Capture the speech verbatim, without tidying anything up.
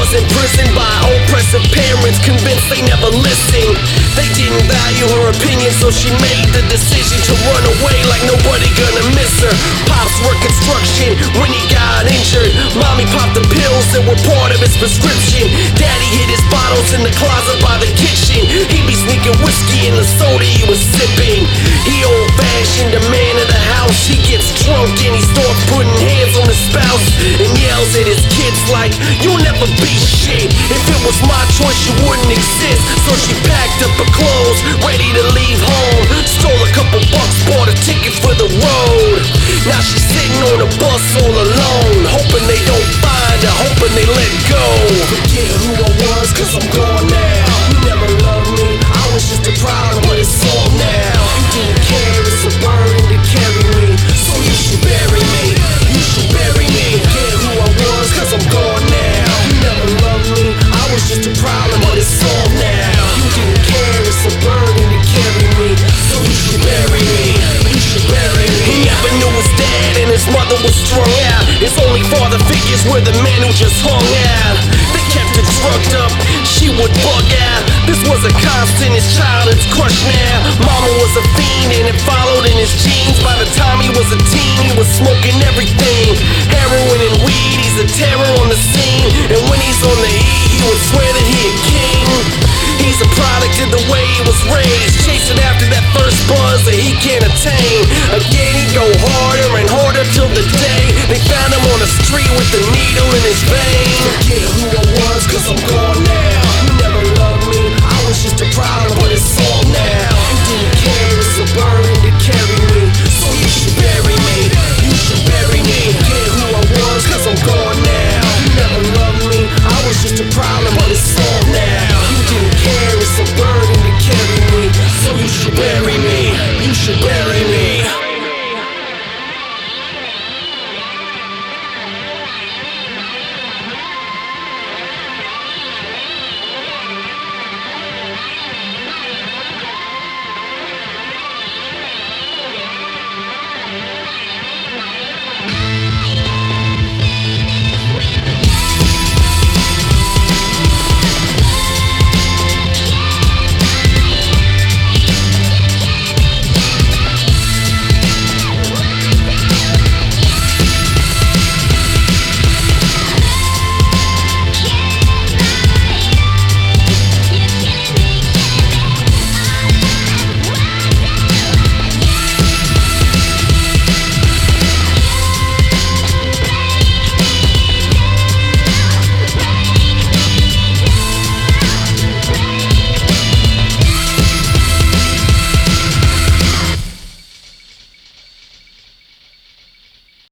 was imprisoned by oppressive parents, convinced they never listened. They didn't value her opinion, so she made the decision to run away like nobody gonna miss her. Pops worked construction when he got injured. Mommy popped the pills that were part of his prescription. Daddy hid his bottles in the closet by the kitchen. He'd be sneaking whiskey in the soda he was sipping. He old-fashioned, the man of the house. He gets drunk and he starts putting hands on his spouse and yells at his kids like, "You'll never be shit. If it was my choice, you wouldn't exist." So she packed up her clothes, ready to leave home. Stole a couple bucks, bought a ticket for the road. Now she's sitting on a bus all alone, hoping they don't find her, hoping they let go. Forget who I was, cause I'm gone now. You never loved me, I was just a problem, but it's all now. You didn't care, it's a burden to carry me, so you should bury me, you should bury me. Forget who I was, cause I'm gone now. You never loved me, I was just a problem, but it's all now. You didn't care, it's a burden to carry me, so you should bury me, you should bury me. He never knew his dad and his mother was strung out. His only father figures were the men who just hung out. They kept her drugged up, she would bug out. This was a constant, his childhood's crushed now. Mama was a fiend and it followed in his genes. By the time he was a teen, he was smoking everything. Heroin and weed, he's a terror on the scene. And when he's on the E, he would swear that he a king. He's a product of the way he was raised, chasing after that first buzz that he can't attain. Again, he'd go harder and harder till the day they found him on the street with the needle in his vein. Forget who I was, cause I'm gone now. You never loved me, I was just a problem, but it's all now. You didn't care, it's a burden to carry me, so you should bury me, you should bury me. Forget who I was, cause I'm gone now. You never loved me, I was just a problem, but it's all now. You didn't care, it's a burden to carry me, so you should bury me, you should bury me.